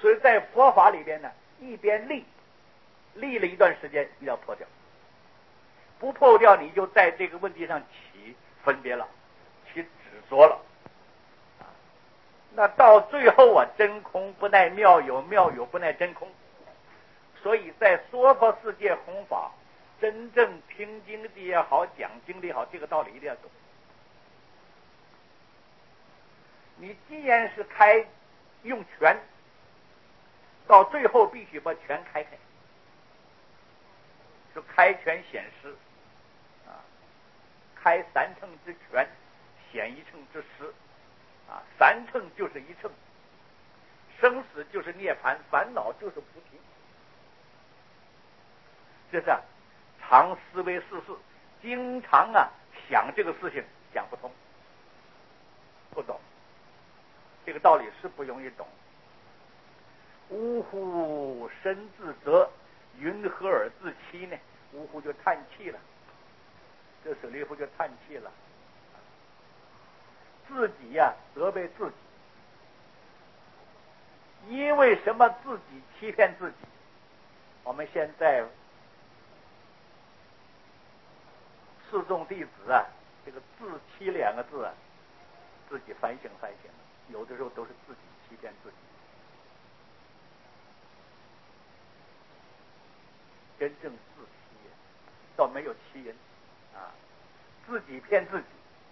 所以在佛法里边呢，一边立了一段时间，你要破掉，不破掉你就在这个问题上起分别了，起执着了。那到最后啊，真空不耐妙有，妙有不耐真空。所以在娑婆世界弘法，真正听经的也好，讲经的也好，这个道理一定要懂。你既然是用权，到最后必须把权开，就开权显失啊，开3乘之权，显1乘之失啊，3乘就是1乘，生死就是涅槃，烦恼就是菩提。这是常思维世事，经常想这个事情想不通，不懂这个道理是不容易懂。呜呼，身自责，云何而自欺呢？呜呼就叹气了，这舍利弗就叹气了，自己责备自己。因为什么自己欺骗自己？我们现在示众弟子这个自欺2个字自己反省了，有的时候都是自己欺骗自己。真正自欺倒没有欺人自己骗自己。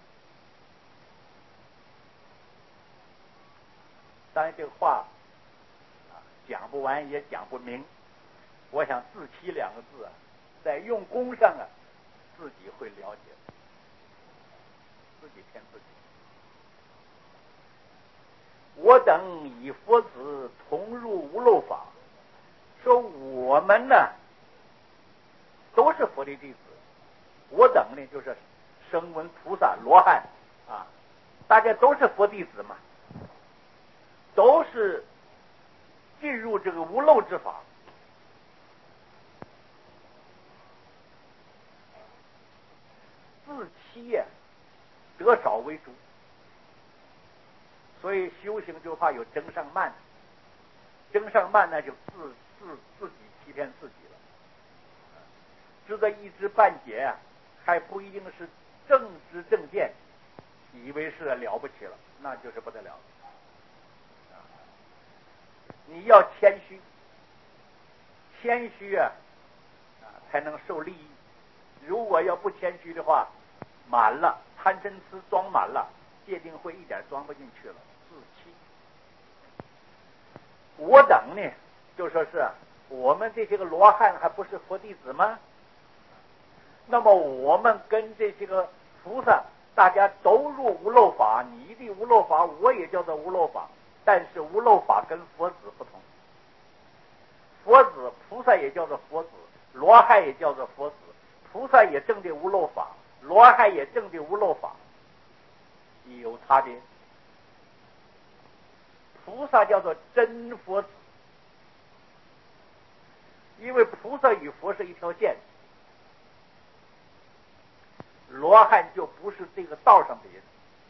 当然这个话讲不完也讲不明，我想自欺2个字在用功上自己会了解，自己骗自己。我等以佛子同入无漏法，说我们呢都是佛的弟子，我等呢就是声闻菩萨罗汉大家都是佛弟子嘛，都是进入这个无漏之法。自欺得少为主，所以修行就怕有争上慢，争上慢那就自己欺骗自己了。知道一知半解还不一定是正知正见，以为是了不起了，那就是不得了。你要谦虚，谦虚才能受利益。如果要不谦虚的话，满了贪嗔痴装满了，戒定慧一点装不进去了，自欺。我等呢就说是我们这些个罗汉还不是佛弟子吗？那么我们跟这些个菩萨大家都入无漏法，你的无漏法我也叫做无漏法，但是无漏法跟佛子不同。佛子菩萨也叫做佛子，罗汉也叫做佛子，菩萨也证的无漏法，罗汉也证的无漏法，有差别。菩萨叫做真佛子，因为菩萨与佛是一条线，罗汉就不是这个道上的人。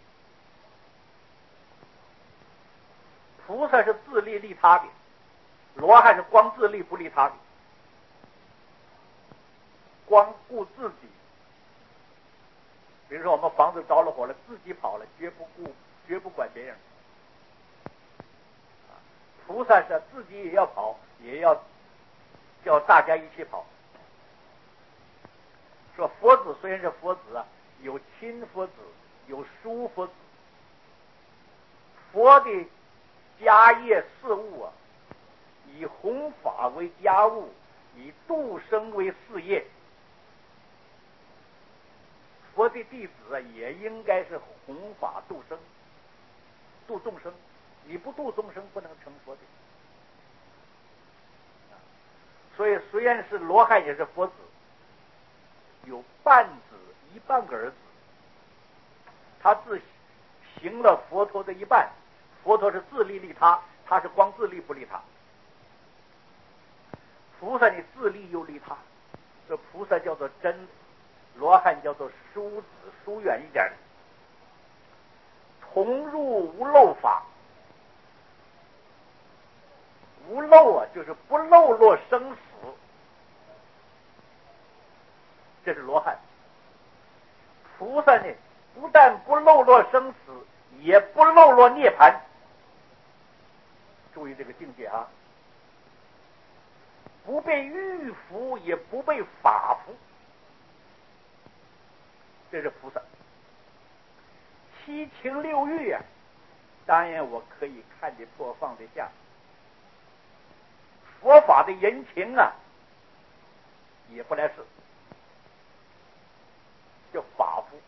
菩萨是自利利他的，罗汉是光自利不利他的，光顾自己。比如说我们房子着了火了，自己跑了，绝不管别人。菩萨是自己也要跑，也要叫大家一起跑。说佛子虽然是佛子有亲佛子，有疏佛子。佛的家业事务以弘法为家务，以度生为事业。佛的弟子也应该是弘法度生，度众生。你不度众生，不能成佛的。所以虽然是罗汉，也是佛子，有半子一半个儿子，他自行了佛陀的一半。佛陀是自利利他，他是光自利不利他。菩萨你自利又利他，这菩萨叫做真子，罗汉叫做疏子，疏远一点。同入无漏法， 无漏啊，就是不漏落生死，这是罗汉。菩萨呢，不但不漏落生死，也不漏落涅槃。注意这个境界啊！不被欲服，也不被法服，这是菩萨。七情六欲啊，当然我可以看得破放得下。佛法的人情啊，也不来事，叫法服。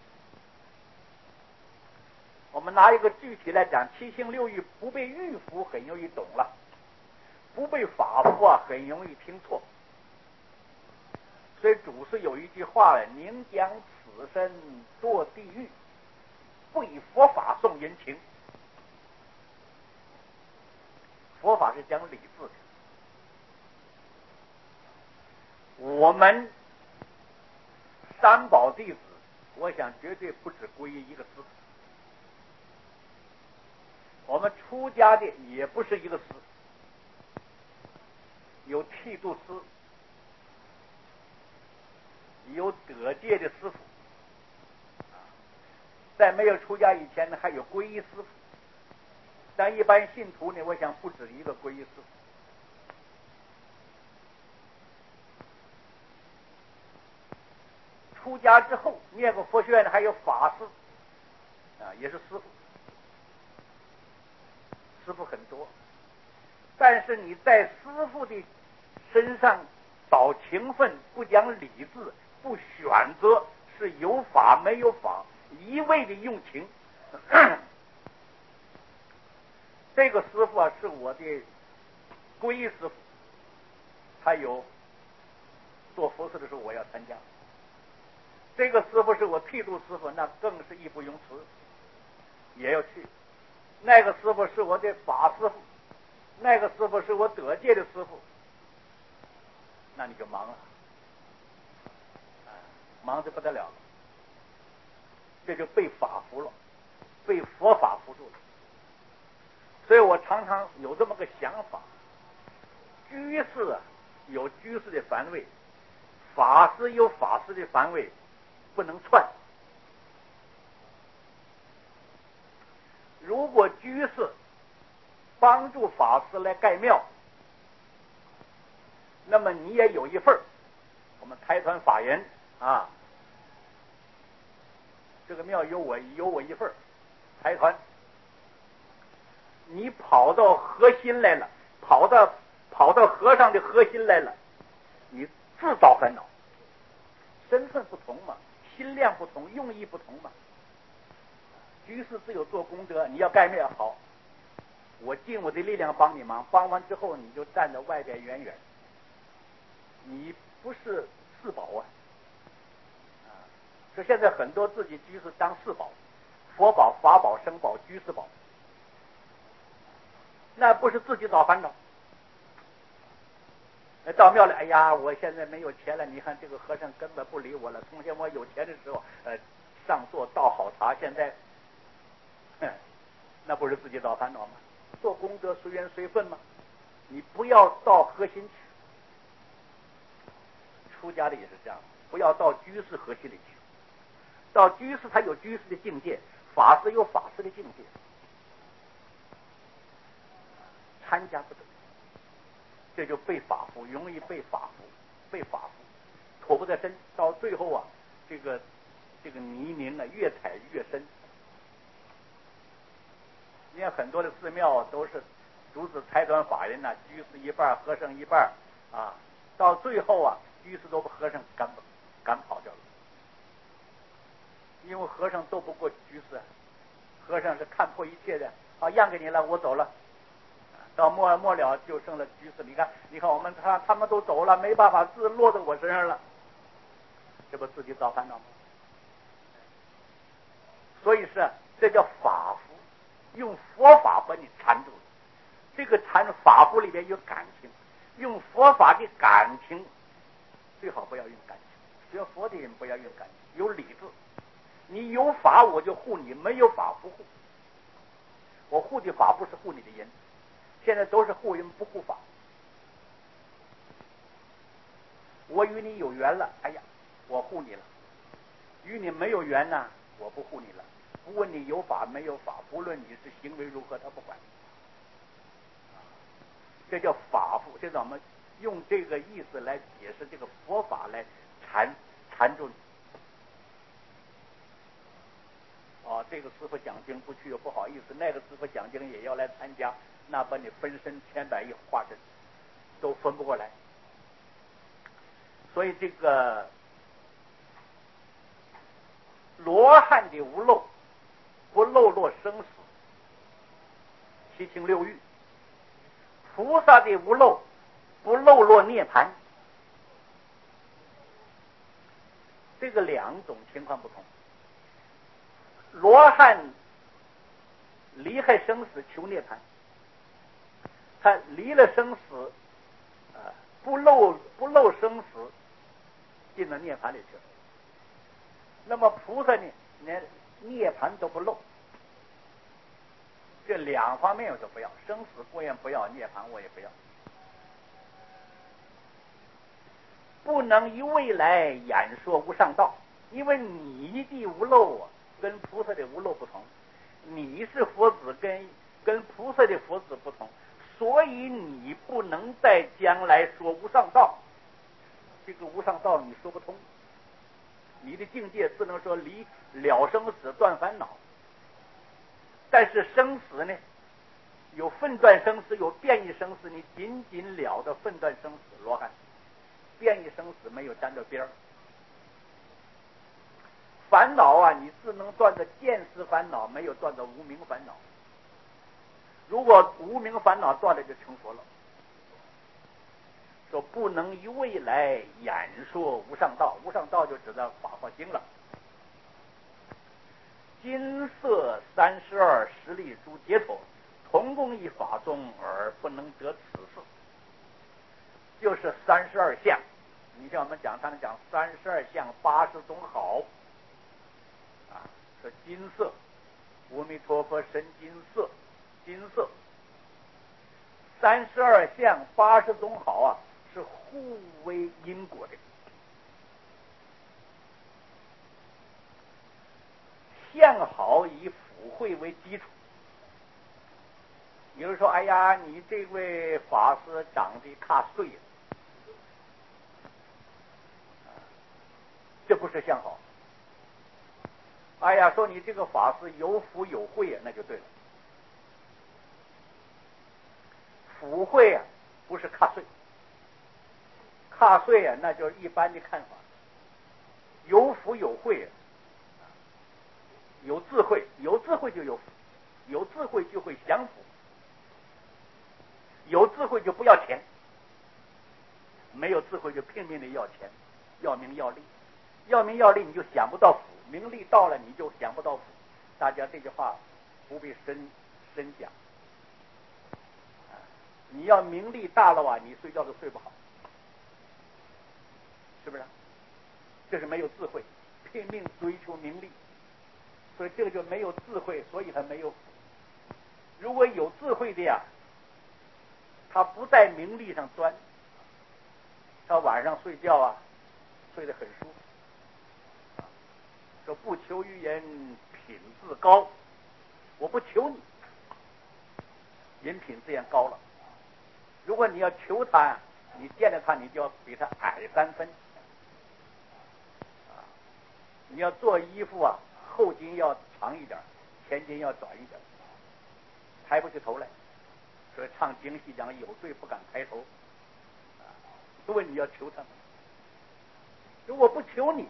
我们拿一个具体来讲，七情六欲不被欲服很容易懂了，不被法服啊很容易听错。所以祖师有一句话：宁将此身堕地狱，不以佛法送人情。佛法是讲理智的，我们三宝弟子，我想绝对不只归于一个师傅。我们出家的也不是一个师，有剃度师，有得戒的师傅，在没有出家以前呢，还有皈依师傅。但一般信徒呢，我想不止一个皈依师傅。出家之后念过佛学院的还有法师啊，也是师傅。师傅很多，但是你在师傅的身上找情分，不讲理智，不选择，是有法没有法，一味的用情。这个师傅啊，是我的皈依师傅，他有做佛事的时候我要参加。这个师傅是我剃度师傅，那更是义不容辞，也要去。那个师傅是我的法师傅，那个师傅是我得戒的师傅，那你就忙了，忙得不得了了，这就被法服了，被佛法服住了。所以我常常有这么个想法：居士啊有居士的凡位，法师有法师的凡位，不能串。如果居士帮助法师来盖庙，那么你也有一份儿。我们开团法人啊，这个庙有我一份儿，开团。你跑到核心来了，跑到和尚的核心来了，你自找烦恼。身份不同嘛，心量不同，用意不同嘛。居士只有做功德，你要盖庙好，我尽我的力量帮你忙，帮完之后你就站在外边远远，你不是四宝啊！说现在很多自己居士当四宝，佛宝、法宝、僧宝、居士宝，那不是自己找烦恼。到庙里，哎呀，我现在没有钱了，你看这个和尚根本不理我了。从前我有钱的时候，上座倒好茶，现在。那不是自己找烦恼吗？做功德随缘随分吗？你不要到核心去。出家的也是这样，不要到居士核心里去。到居士他有居士的境界，法师有法师的境界，参加不得，这就被法服，容易被法服，被法服，妥不得身。到最后啊，这个泥泞啊，越踩越深。你看很多的寺庙都是主旨财团法人呐，居士一半，和尚一半啊，到最后啊，居士都把和尚赶跑掉了，因为和尚斗不过居士，和尚是看破一切的，好让给你了，我走了。到末了就剩了居士，你看我们他们都走了，没办法，自落到我身上了，这不自己找烦恼吗？所以是这叫法服。用佛法把你缠住了，这个缠法服里面有感情，用佛法的感情，最好不要用感情。学佛的人不要用感情，有理智。你有法我就护你，没有法不护。我护的法不是护你的人， 现在都是护人不护法。我与你有缘了，哎呀，我护你了；与你没有缘呢，我不护你了。不问你有法没有法，不论你是行为如何，他不管。这叫法护，这是我们用这个意思来解释这个佛法来缠住你。这个师傅讲经不去又不好意思，那个师傅讲经也要来参加，那把你分身千百亿化身都分不过来。所以这个罗汉的无漏，不漏落生死七情六欲；菩萨的无漏，不漏落涅槃。这个两种情况不同。罗汉离开生死求涅槃，他离了生死，不漏生死，进了涅槃里去了。那么菩萨呢，连涅槃都不漏，这两方面我都不要，生死不愿不要，涅槃我也不要。不能以未来演说无上道，因为你的无漏跟菩萨的无漏不同，你是佛子跟菩萨的佛子不同，所以你不能在将来说无上道。这个无上道你说不通，你的境界只能说离了生死断烦恼。但是生死呢，有分断生死，有变异生死，你仅仅了的分断生死罗汉，变异生死没有沾着边儿。烦恼你只能断的见思烦恼，没有断的无明烦恼。如果无明烦恼断了，就成佛了。说不能于未来演说无上道，无上道就指的法华经了。金色32实力诸解脱，同共一法中而不能得此事，就是32相。你像我们讲，他们讲32相80种好说金色，阿弥陀佛神金色，金色32相80种好是互为因果的。相好以福慧为基础。有人说，哎呀，你这位法师长得卡碎了，这不是相好。哎呀，说你这个法师有福有慧那就对了。福慧不是卡碎，卡碎那就是一般的看法。有福有慧，有智慧，有智慧就有福，有智慧就会享福，有智慧就不要钱，没有智慧就拼命的要钱，要名要利，要名要利你就想不到福，名利到了你就想不到福。大家这句话不必深讲。你要名利大了你睡觉都睡不好，是不是？这是没有智慧，拼命追求名利，所以这个就没有智慧，所以他没有福。如果有智慧的他不在名利上钻，他晚上睡觉睡得很舒服。说不求于人品自高，我不求你，人品自然高了。如果你要求他，你见了他你就要比他矮3分。你要做衣服后襟要长一点，前襟要短一点，抬不起头来。所以唱京戏讲有罪不敢抬头。因为你要求他们，如果不求你，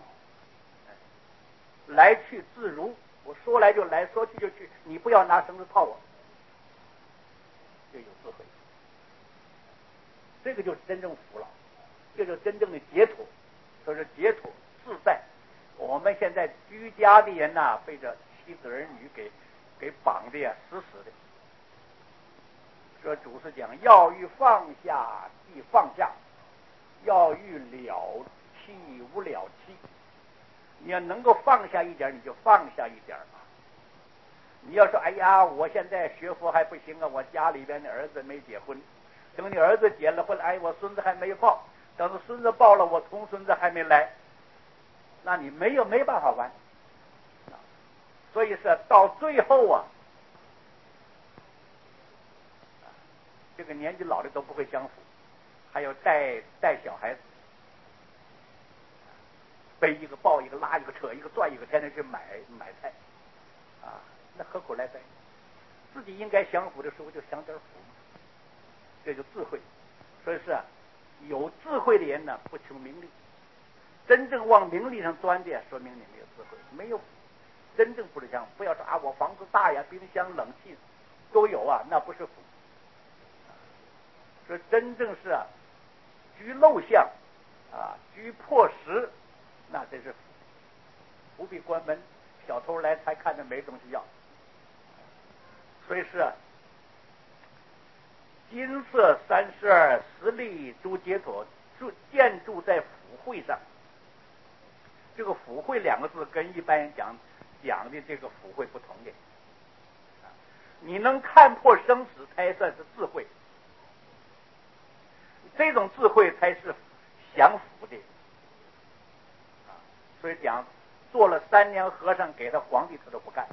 来去自如，我说来就来，说去就去，你不要拿绳子套我，就有智慧。这个就是真正服了，这就是真正的解脱。说是解脱自在。我们现在居家的人被这妻子儿女给绑的死死的。说祖师讲，要欲放下即放下，要欲了妻无了妻。你要能够放下一点，你就放下一点吧。 你要说哎呀，我现在学佛还不行啊，我家里边的儿子没结婚，等你儿子结了婚，哎，我孙子还没抱，等着孙子抱了，我重孙子还没来，那你没办法玩。所以是到最后啊，这个年纪老的都不会相扶，还有带小孩子，背一个抱一个拉一个扯一个拽一个，天天去买菜啊，那何苦来哉？自己应该享福的时候就享点福，这就智慧。所以是有智慧的人呢，不求名利，真正往名利上钻的，说明你没有智慧，没有真正不是享福。不要说啊，我房子大呀，冰箱冷气都有啊，那不是福。说真正是居陋巷啊，居破石，那真是福。不必关门，小偷来才看着没东西要。所以是金色32实力诸解脱，建筑在福慧上。这个福慧两个字跟一般人讲的这个福慧不同的，你能看破生死才算是智慧，这种智慧才是享福的。所以讲做了3年和尚给他皇帝他都不干，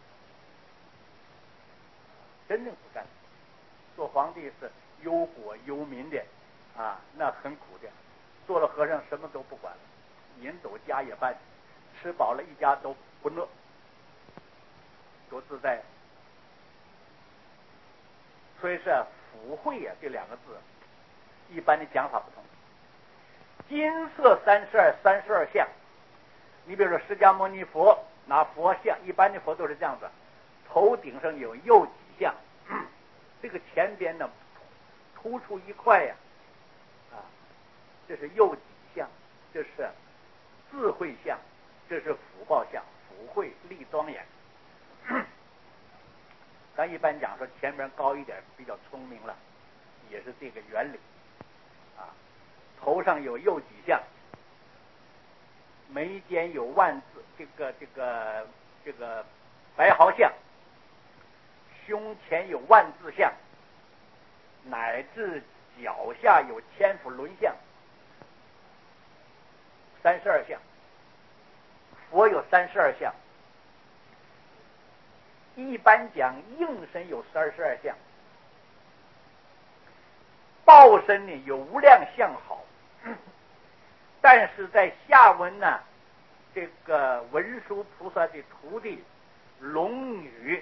真正不干。做皇帝是忧国忧民的啊，那很苦的。做了和尚什么都不管了，引走家业办，吃饱了一家都不乐，多自在。所以是福慧啊，这两个字一般的讲法不同。金色32相，你比如说释迦牟尼佛拿佛像，一般的佛都是这样子，头顶上有右脊像，这个前边呢突出一块呀，这是右脊像，这是智慧相，这是福报相，福慧力庄严。咱一般讲说前面高一点比较聪明了，也是这个原理啊。头上有右脊像，眉间有万字，这个白毫像，胸前有万字像，乃至脚下有千佛轮像，32相。佛有32相，一般讲应身有32相，报身呢有无量相好。但是在下文呢，这个文殊菩萨的徒弟龙女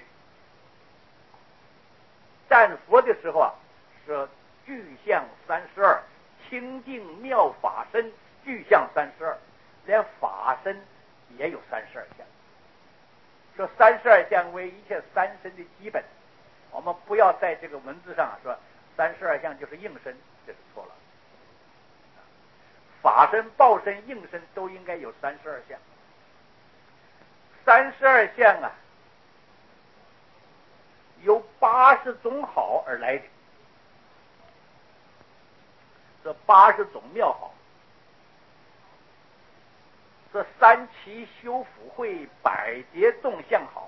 战佛的时候啊，是具相32，清净妙法身具相32，连法身也有32相。说32相为一切三身的基本，我们不要在这个文字上说32相就是应身，这是错了。法身、报身、应身都应该有32相。32相啊，由80种好而来的，这80种妙好，这3期修福慧，100节动相好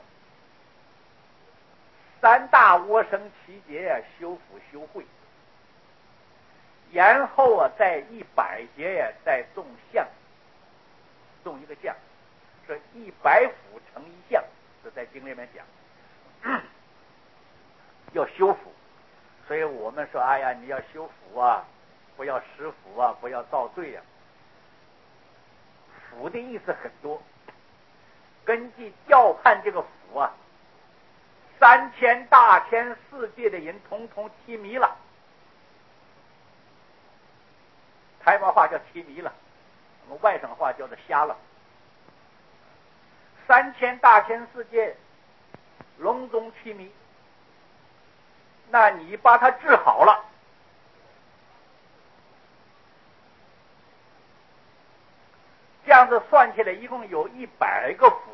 ，3大窝生7节啊，修福修慧，然后啊，在100节呀，再动相，动一个相，这100辅成一相，这在经里面讲，要修福。所以我们说，哎呀，你要修福啊，不要施福啊，不要造罪啊。福的意思很多，根据教判这个福啊，3000大千世界的人统统提迷了。台湾话叫提迷了，我们外省话叫做瞎了。3000大千世界笼中提迷，那你把它治好了，这样子算起来一共有100个福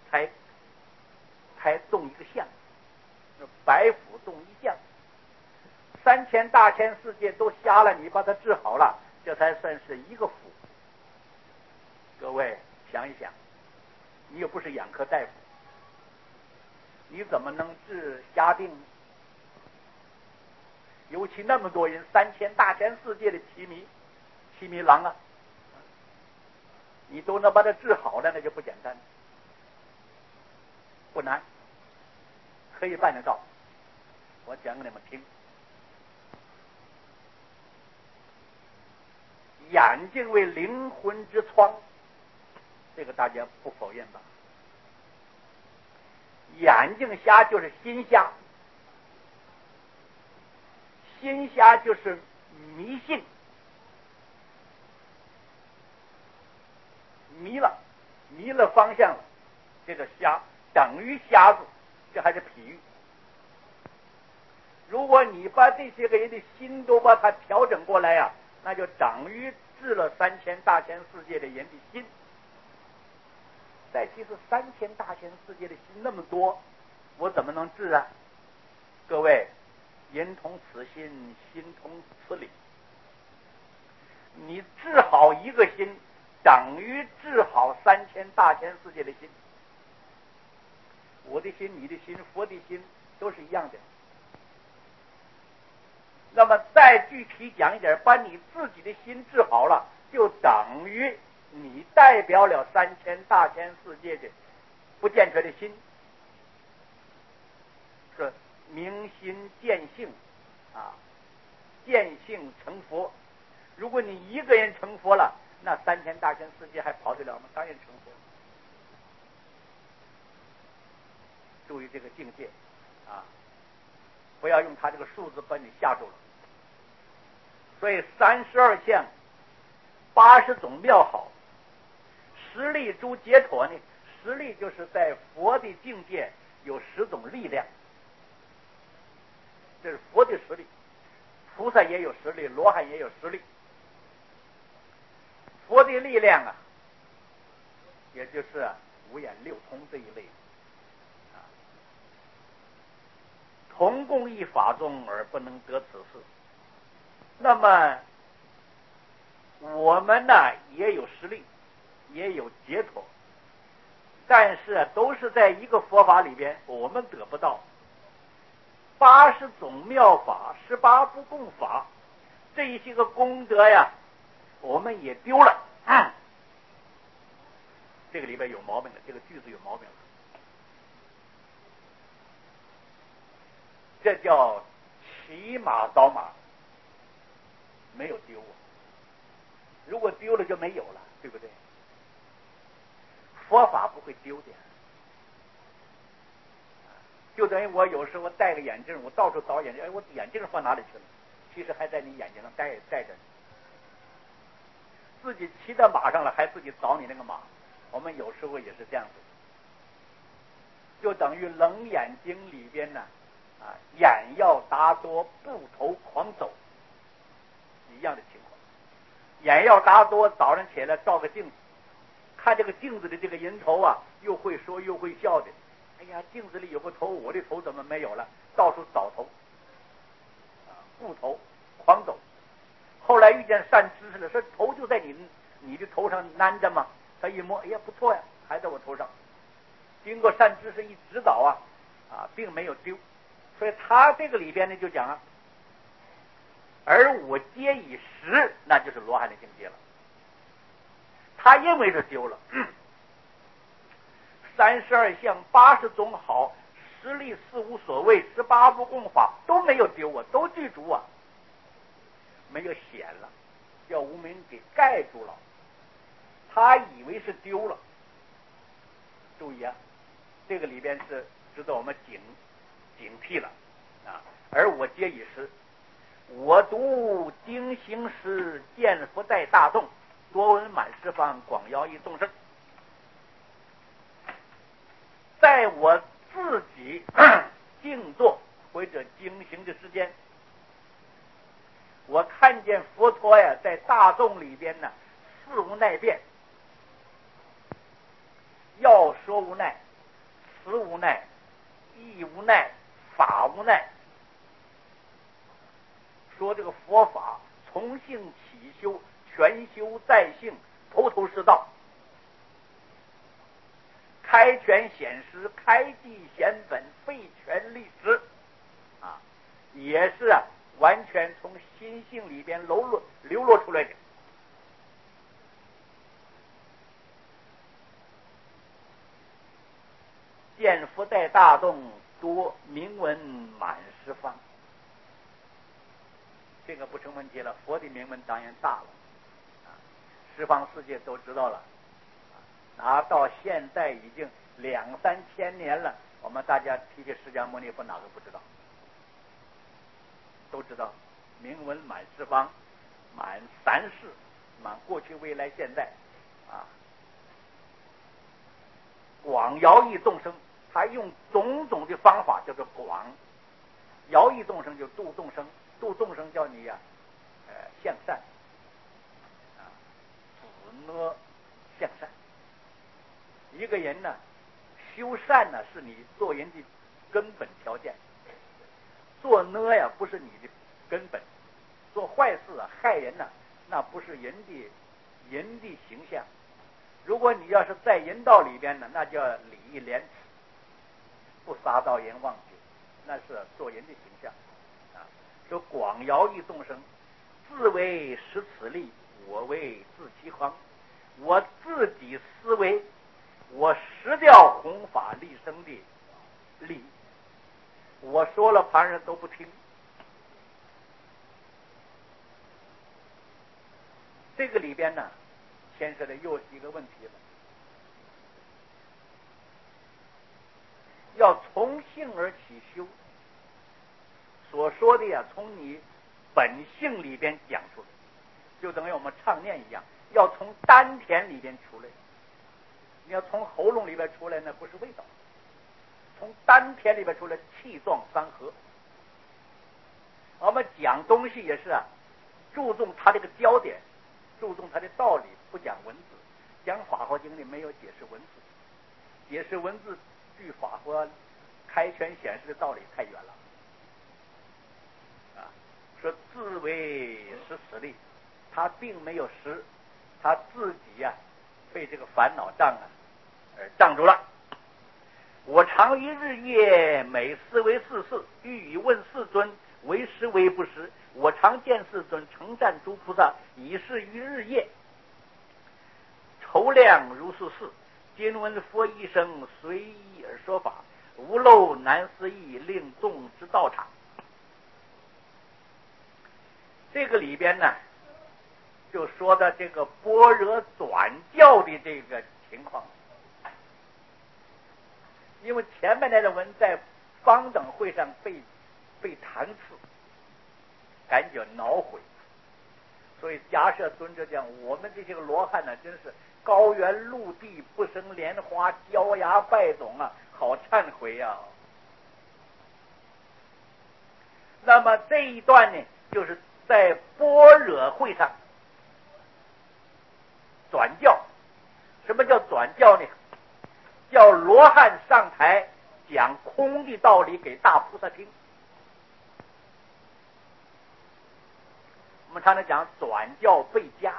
才动一个相，100福动一相。3000大千世界都瞎了，你把它治好了，这才算是一个福。各位想一想，你又不是眼科大夫， 你怎么能治瞎病呢？尤其那么多人，3000大千世界的七迷郎啊，你都能把它治好了，那就不简单，不难，可以办得到。我讲给你们听。眼睛为灵魂之窗，这个大家不否认吧？眼睛瞎就是心瞎，心瞎就是迷信，迷了方向了，这个瞎等于瞎子，这还是比喻。如果你把这些个人的心都把它调整过来呀，那就等于治了3000大千世界的人的心。但其实3000大千世界的心那么多，我怎么能治啊？各位，人同此心，心同此理。你治好一个心，等于治好3000大千世界的心。我的心、你的心、佛的心都是一样的。那么再具体讲一点，把你自己的心治好了，就等于你代表了3000大千世界的不健全的心，是明心见性啊，见性成佛。如果你一个人成佛了，那3000大千世界还跑得了吗？当然成佛。注意这个境界啊，不要用他这个数字把你吓住了。所以32相80种妙好，十力诸解脱呢？十力就是在佛的境界有10种力量，这是佛的实力。菩萨也有实力，罗汉也有实力。佛的力量啊，也就是五眼六通这一类啊，同共一法中而不能得此事。那么我们呢也有实力，也有解脱，但是都是在一个佛法里边，我们得不到80种妙法、18不共法，这一些个功德呀，我们也丢了。这个里边有毛病的，这个句子有毛病了。这叫骑马倒马，没有丢啊。如果丢了就没有了，对不对？佛法不会丢的。就等于我有时候戴个眼镜，我到处找眼镜，我眼镜放哪里去了？其实还在你眼睛上戴着。自己骑到马上了，还自己找你那个马。我们有时候也是这样子，就等于《楞严经》里边呢，眼要达多，步头狂走，一样的情况。眼要达多，早上起来照个镜子，看这个镜子的这个人头啊，又会说又会笑的。哎呀，镜子里有个头，我的头怎么没有了？到处找头，步头狂走。后来遇见善知识了，说头就在你的头上粘着吗？他一摸，哎呀，不错呀，还在我头上。经过善知识一指导并没有丢。所以他这个里边呢就讲而我皆以实，那就是罗汉的境界了。他认为是丢了。32相80种好，10力4无所谓，18不共法都没有丢啊，都具足啊，没有显了，叫无明给盖住了。他以为是丢了。注意啊，这个里边是值得我们警惕了啊！而我皆以实，我读经行时，见佛在大众，多闻满十方，广饶益众生。在我自己静坐或者经行的时间，我看见佛陀呀，在大众里边呢，事无奈变，要说无奈，词无奈，意无奈，法无奈。说这个佛法从性起修，全修在性，头头是道。 开权显实，开地显本，废权立实，也是完全从心性里边流露出来的。见福在大动，多名闻满十方。这个不成问题了，佛的名闻当然大了，十方世界都知道了，到现在已经2-3千年了，我们大家提起释迦牟尼佛，哪个不知道？都知道，名闻满十方，满3世，满过去、未来、现在，广饶益众生。他用种种的方法叫做广，饶益众生就度众生，度众生叫你向善，止呢向善。一个人呢，修善呢是你做人的根本条件，做呢不是你的根本，做坏事害人那不是人的形象。如果你要是在人道里边呢，那叫礼义廉耻，不杀盗淫妄酒，那是做人的形象。说广饶益众生，自为食此力，我为自其恒。我自己思维，我失掉弘法利生的利，我说了旁人都不听。这个里边呢，牵涉的又是一个问题了。要从性而起修，所说的从你本性里边讲出来，就等于我们唱念一样，要从丹田里边出来。你要从喉咙里边出来，那不是味道；从丹田里边出来，气壮三合。我们讲东西也是注重它这个焦点，注重它的道理，不讲文字。讲《法华经》里没有解释文字，解释文字距法华开权显示的道理太远了。说自为食此力，他并没有食，他自己被这个烦恼障而障住了。我常于日夜，每思为世事，欲以问世尊，为实为不实。我常见世尊称赞诸菩萨，以是于日夜，筹量如是事。今闻佛一声，随意而说法，无漏难思议，令众之道场。这个里边呢，就说的这个般若转教的这个情况。因为前面来的文在方等会上被弹刺，感觉恼悔，所以迦摄尊者讲，我们这些个罗汉呢，真是高原陆地不生莲花，焦芽败种好忏悔呀。那么这一段呢，就是在般若会上转教。什么叫转教呢？叫罗汉上台讲空的道理给大菩萨听。我们常常讲转教备加，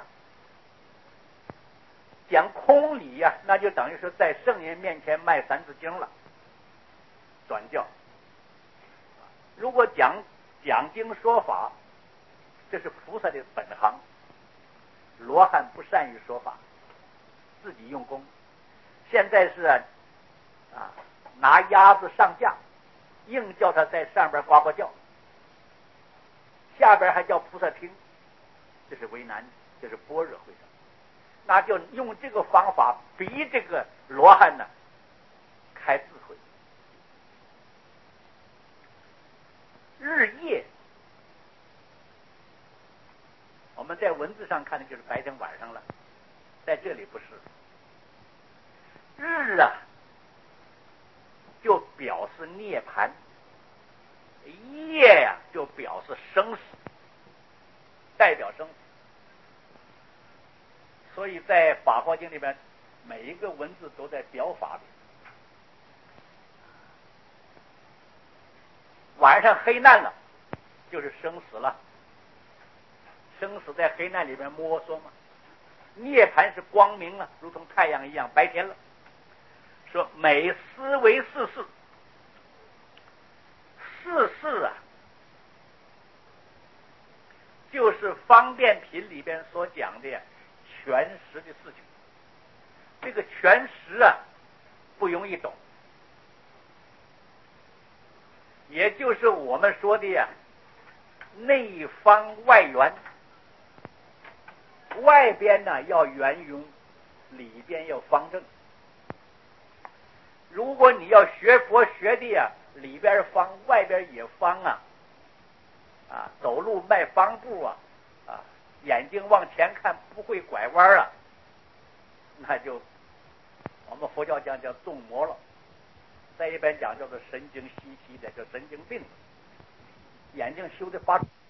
讲空理那就等于说在圣人面前卖三字经了。转教，如果讲经说法，这是菩萨的本行。罗汉不善于说法，自己用功。现在是拿鸭子上架，硬叫他在上边呱呱叫，下边还叫菩萨听，这是为难，这是般若会上。那就用这个方法逼这个罗汉开智慧。日夜，我们在文字上看的就是白天晚上了，在这里不是。日就表示涅槃，夜就表示生死，代表生死。所以在《法华经》里边，每一个文字都在表法里。晚上黑暗了，就是生死了。生死在黑暗里边摸索嘛。涅槃是光明了，如同太阳一样白天了。 说每思为四事，四事啊，就是方便品里边所讲的全实的事情。这个全实啊，不容易懂，也就是我们说的呀，内方外圆，外边呢要圆融，里边要方正。如果你要学佛学的呀，里边方外边也方啊，走路迈方步啊，眼睛往前看不会拐弯啊，那就我们佛教讲叫纵魔了，在一边讲叫做神经兮兮的，叫神经病，眼睛修的发